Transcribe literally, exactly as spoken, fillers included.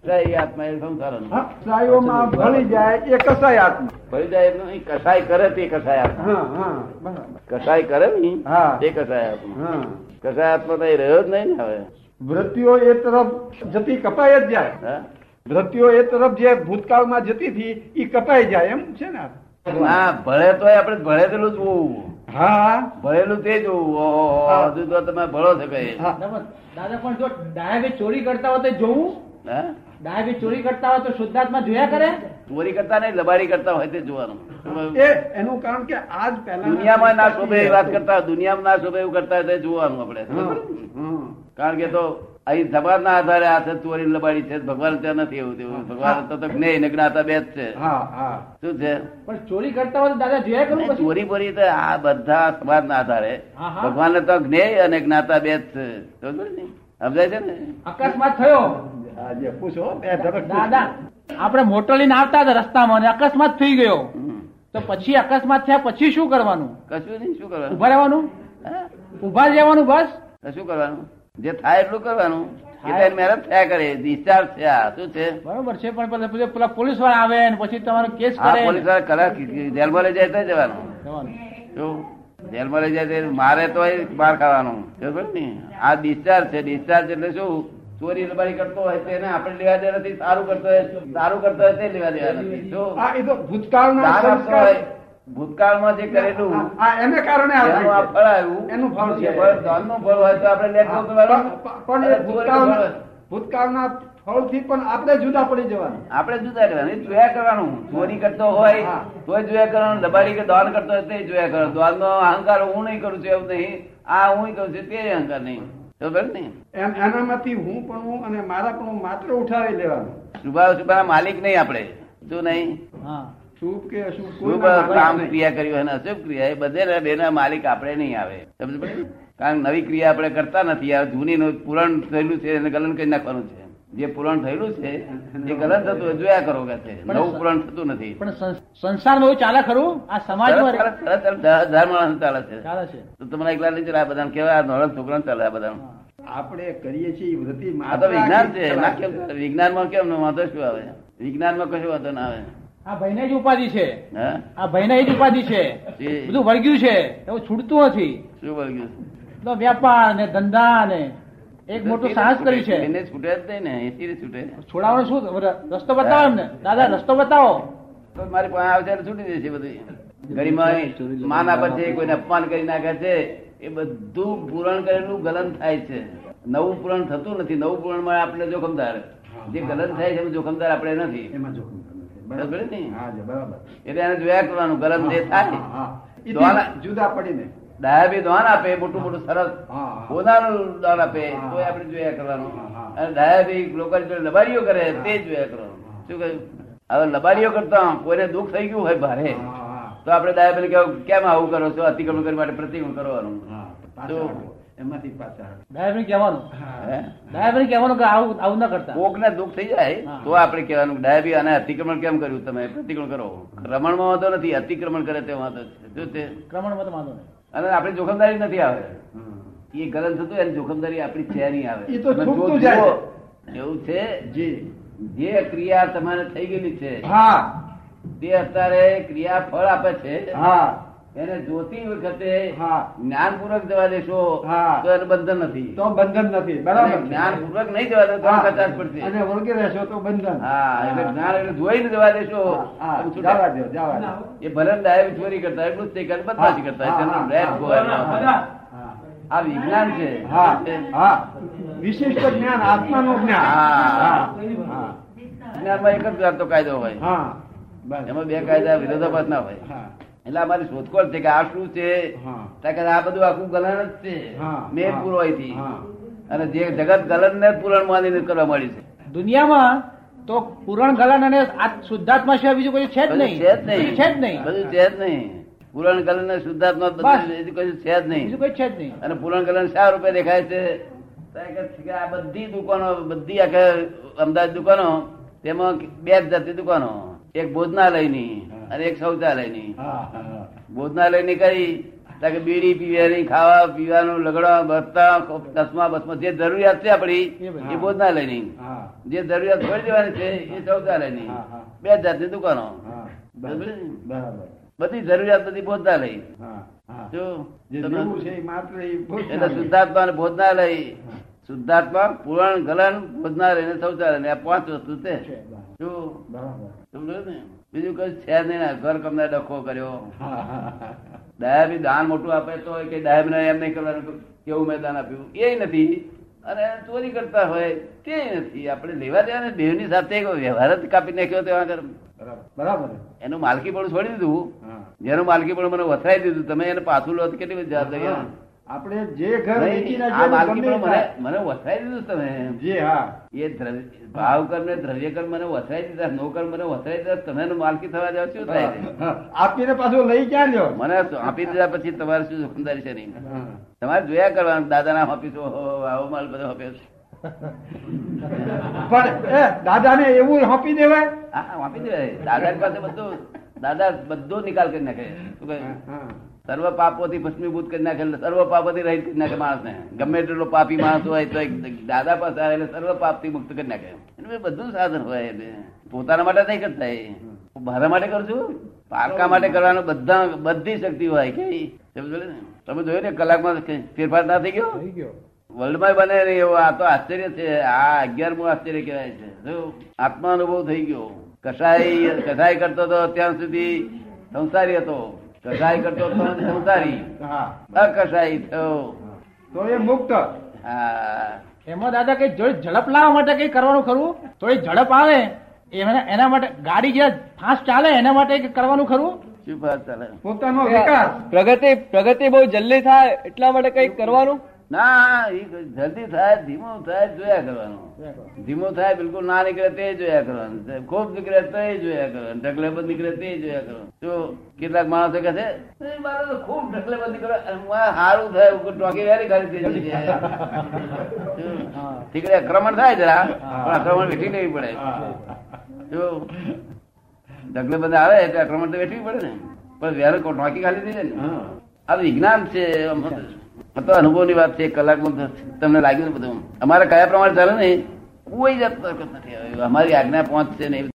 કસાય આત્મા એ સંસાર કસાયોમાં ભળી જાય એ કસાય આત્મા. ભળી જાય એમનું કસાય કરે તે કસાય આત્મા. કસાય કરે ને તે કસાય આત્મા. કસાય આત્મા તો એ રહ્યો જ નહીં ને હવે. વૃત્તિઓ એ તરફ જતી કપાઈ જ જાય. વૃત્તિઓ એ તરફ જે ભૂતકાળમાં જતી હતી એ કપાઈ જાય એમ છે ને. હા ભળે તો આપડે ભળેલું જોવું. હા ભળેલું તે જોવું. હજુ તો તમે ભળો છો કઈ દાદા પણ જો ડાયાબે ચોરી કરતા હોય તો જોવું. ડાયાબે ચોરી કરતા હોય તો શુદ્ધાત્મા જોયા કરે. ચોરી કરતા નહીં લબાડી કરતા હોય તે જોવાનું. એનું કારણ કે આજ પહેલા દુનિયામાં ના શોભે એવી વાત કરતા હોય, દુનિયામાં ના શોભે એવું કરતા હોય તે જોવાનું આપડે. કારણ કે તો અહીં સમાજ ના આધારે આ છે ચોરી લબાડી છે. ભગવાન ત્યાં નથી એવું તેવું. ભગવાન તો જ્ઞેય ને જ્ઞાતા બે જ છે. શું છે પણ ચોરી કરતા હોય તો દાદા જોયા કરું. ચોરી બોરી તો આ બધા સમાજ ના આધારે ભગવાન તો જ્ઞેય અને જ્ઞાતા બે જ છે. સમજાય છે ને. અકસ્માત થયો પૂછો દાદા, આપડે મોટર લઈને આવતા હતા રસ્તામાં અને અકસ્માત થઈ ગયો તો પછી અકસ્માત થયા પછી શું કરવાનું? કશું નહીં. શું કરવાનું? ઉભા રહેવાનું. ઉભા રહેવાનું બસ. શું કરવાનું? જે થાય એટલું કરવાનું. મહેનત થયા કરે. ડિસ્ચાર્જ થયા. શું છે? બરોબર છે. પણ પેલા પોલીસ વાળા આવે ને પછી તમારો કેસ કરે. પોલીસ વાળા કરે જેલમાં લઈ જાય તો જવાનું. શું જેલમાં લઈ જાય મારે તો બહાર ખાવાનું. બરોબર ને. આ ડિસ્ચાર્જ છે. ડિસ્ચાર્જ એટલે શું? ચોરી લબાડી કરતો હોય તેને આપણે લેવા દેવા નથી. સારું કરતો હોય સારું કરતો હોય તે લેવા દેવા નથી. ભૂતકાળના ભૂતકાળમાં જે કરેલું એને કારણે ફળ આવ્યું. એનું ફળ છે. ધનનું ફળ હોય તો આપણે લેટ પણ ભૂતકાળના ફળ થી પણ આપણે જુદા પડી જવાનું. આપણે જુદા કરવાનું. જોયા કરવાનું. ચોરી કરતો હોય તોય જોયા કરવાનું. લબાડી કે દાન કરતો હોય તે જોયા કરવાનું. દાન નો અહંકાર હું નહીં કરું છું એવું નહીં. આ હું કરું છું તે અહંકાર નહીં. એનામાંથી હું પણ અને મારા પણ માત્ર ઉઠાવી લેવાનું. શુભા શુભા માલિક નહીં આપણે. શું નહીં? શુભ કે અશુભ કામ ક્રિયા કર્યું અને અશુભ ક્રિયા એ બધે બેના માલિક આપણે નહીં આવે. સમજ પડી? કારણ નવી ક્રિયા આપણે કરતા નથી. આ જૂની પૂરણ થયેલું છે એને ગલન કરી નાખવાનું છે. જે પૂરણ થયેલું છે એ ગલન થતું જોયા કરો કે છે. નવું પૂરણ થતું નથી. પણ સંસારમાં એવું ચાલે ખરું? આ સમાજમાં ધર્મ ચાલે છે. તો તમને એકલા નહીં ચાલે. આ બધા કેવા નોળા છોકરા ચાલે. આ બધા આપણે કરીએ છીએ વૃત્તિ. આ તો વિજ્ઞાન છે. વિજ્ઞાન માં કેમ વાંધો શું આવે? વિજ્ઞાન માં કશું વાંધો ના આવે. આ ભાઈને જ ઉપાધિ છે. આ ભાઈને જ ઉપાધિ છે. બધું વળગ્યું છે. એવું છૂટતું નથી. શું વળગ્યું? તો વ્યાપાર ને ધંધા ને એક મોટું સાહસ કર્યું છે. એને છૂટે જ નહીં ને. એસી છૂટે. છોડાવવાનો શું રસ્તો બતાવો એમને. દાદા રસ્તો બતાવો. તો મારી પાસે આવે છૂટી જશે બધું. ગરીમાં માન આપે છે. કોઈને અપમાન કરી નાખે છે. એ બધું પૂરણ કરેલું ગલન થાય છે. નવું પૂરણ થતું નથી. નવું પૂરણ માં આપણે જોખમદાર. જે ગલન થાય છે એમાં જોખમદાર આપણે નથી. એમાં જોખમ એટલે એને જોયા કરવાનું. ગલન જે થાય જુદા પડીને ડાયાબી દાન આપે મોટું મોટું સરસ પોતાનું દાન આપે તો આપણે જોયા કરવાનું. અને ડાયાબી લોકો લબાડીઓ કરે તે જોયા કરવાનું. શું કહ્યું? હવે લબાડીઓ કરતા કોઈને દુઃખ થઈ ગયું હોય ભારે તો આપણે ડાયાબી કેમ આવું કરો છો? અતિક્રમણ કરવા માટે પ્રતિક્રમણ કરવાનું. એમાંથી પાછા ડાયાબી કહેવાનું. ડાયાબી કહેવાનું કે આવું આવું ના કરતા. કોક ને દુઃખ થઈ જાય તો આપણે કહેવાનું ડાયાબી અને અતિક્રમણ કેમ કર્યું? તમે પ્રતિક્રમણ કરો. રમણ માં વાંધો નથી. અતિક્રમણ કરે તે વાંધો છે. શું તે ક્રમણ માં તો વાંધો નહીં. અને આપણી જોખમદારી નથી આવે. એ ગલન થતું એની જોખમદારી આપણી છે નહીં આવે. એ તો છૂટતું જાય. એવું છે. જે ક્રિયા તમારે થઈ ગયેલી છે તે અત્યારે ક્રિયા ફળ આપે છે. એને જોતી વખતે જ્ઞાન પૂર્વક જવા દેશો તો એને બંધન નથી. તો બંધન નથી. બરાબર. જ્ઞાન પૂર્વક નહીં જવા દે તો કચાશ પડશે. અને વળગી રહેશો તો બંધન. હા એટલે જ્ઞાન એટલે જોઈને જવા દેશો. એ ભલે ડાયાબી ચોરી કરતા એટલું જ તે બદમાશી કરતા. આ વિજ્ઞાન છે. વિશિષ્ટ જ્ઞાન આત્માનું જ્ઞાન. જ્ઞાનમાં એક જ જાતનો કાયદો હોય. એમાં બે કાયદા વિરોધાભાસ ના હોય. એટલે અમારી શોધખોળ છે કે આ શું છે? આ બધું આખું ગલન જ છે. મેં પૂરો થી અને જે જગત ગલન ને પૂરણ માનીને કરવા મળી છે. દુનિયામાં તો પૂરણ ગલન અને શુદ્ધાત્મા સિવાય બીજું કોઈ છે જ નહીં. છે જ નહીં. છે જ નહીં. બધું છે જ નહીં. પૂરણ ગલન ને શુદ્ધાત્મા બધું છે જ નહીં. બીજું કોઈ છે જ નહીં. અને પૂરણ ગલન શા રૂપે દેખાય છે? આ બધી દુકાનો બધી આખે અમદાવાદ દુકાનો તેમાં બે જ જાતિ દુકાનો. એક ભોજનાલયની અને એક શૌચાલયની. ભોજનાલયની કરી કે બીડી પીવાની, ખાવા પીવાનું, લગડવા બસતા ચશ્મા બસમાં જે જરૂરિયાત છે આપડી એ ભોજનાલયની, જે જરૂરિયાત છોડી દેવાની છે એ શૌચાલયની, બે જાતની દુકાનો, બધી જરૂરિયાત બધી ભોજનાલય. એટલે શુદ્ધાત્મા ને ભોજનાલય, શુદ્ધાત્મા પૂરણ ગલન ભોજનાલય ને શૌચાલય, આ પાંચ વસ્તુ છે. શું ને બીજું કઈ છે નહીં. ઘર કમને ડખો કર્યો, ડાયા બી દાન મોટું આપે તો કે ડાયબ ને એમ નહીં કરવાનું કેવું મેં દાન આપ્યું એ નથી, અને ચોરી કરતા હોય તે નથી. આપણે લેવા દેવા ને દેવની સાથે વ્યવહાર જ કાપી નાખ્યો તેવા કર બરાબર. એનું માલકી પણ છોડી દીધું, જેનું માલકી પણ મને વથરાઈ દીધું, તમે એને પાછું લો તો કેટલી બધી જવાબદારી. આપણે જે ઘર મને વથરાઈ દીધું તમે, જે હા એ ભાવ કર ને દ્રવ્ય કર મને વથરાઈ દીધા, નો કર મને વથરાઈ દીધા, તમે માલકી થવા જાવ શું થાય? આપીને પાછું લઈ ક્યાં લ્યો? મને આપી દીધા પછી તમારે શું જોખમદારી છે? નહીં, તમારે જોયા કરવાનું. દાદા ના આપીશું, આવો માલ બધો આપ્યો છે. પણ દાદા ને એવું આપી દેવાય? હા આપી દેવાય. દાદા પાસે બધું, દાદા બધો નિકાલ કરી નાખે. શું કહે? સર્વ પાપોથી ભસ્મીભૂત કરી નાખે, સર્વ પાપોથી રહિત કરી નાખે માણસ ને. ગમે તેટલો પાપી માણસ હોય તો દાદા પાસે આવે એટલે સર્વ પાપ થી મુક્ત કરી નાખે. એનું બધું સાધન હોય. પોતાના માટે નહીં કરતા, એ મારા માટે કરું છું, પારકા માટે કરવાનું બધા બધી શક્તિ હોય. કે તમે જોયું ને કલાકમાં ફેરફાર ના થઈ ગયો? વર્લ્ડ માં બને નહીં એવું. આ તો આશ્ચર્ય છે. આ અગિયારમું આશ્ચર્ય કહેવાય છે. આત્મા અનુભવ થઈ ગયો. કસાઈ કસાઈ કરતો હતો ત્યાં સુધી સંસારી હતો, કસાઈ કરતો હતો સંસારી, અકસાઈ થયો તો એ મુક્ત. હા એમાં દાદા કઈ જોડે ઝડપ લાવવા માટે કઈ કરવાનું ખરું? થોડી ઝડપ આવે એના માટે, ગાડી જે ફાસ્ટ ચાલે એના માટે કરવાનું ખરું? શું ફાસ્ટ ચાલે? પોતાનો વિકાસ, પ્રગતિ પ્રગતિ બહુ જલ્દી થાય એટલા માટે કઈ કરવાનું? ના, એ જલ્દી થાય ધીમું થાય જોયા કરવાનું. ધીમું થાય બિલકુલ ના નીકળે તે જોયા કરવાનું, ખૂબ નીકળે તે જોયા કરવાનું, ઢગલેબંધ નીકળે તે જોયા કરવાનું. જો કેટલાક માણસો કહે છે મારે તો ખૂબ ઢગલેબંધ નીકળે, સારું થાય ટોકી વેરી ખાલી નીકળે. આક્રમણ થાય જરા, પણ આક્રમણ વેઠી લેવી પડે. જો ઢગલેબંધ આવે એટલે આક્રમણ તો વેઠવી પડે ને, પણ વેરે ટોકી ખાલી થઈ જાય ને. આ વિજ્ઞાન છે, તો અનુભવ ની વાત છે. કલાકમાં તમને લાગ્યું ને બધું. અમારે કયા પ્રમાણે ચાલે ને કોઈ જાત નથી. અમારી આજ્ઞા પહોંચશે ને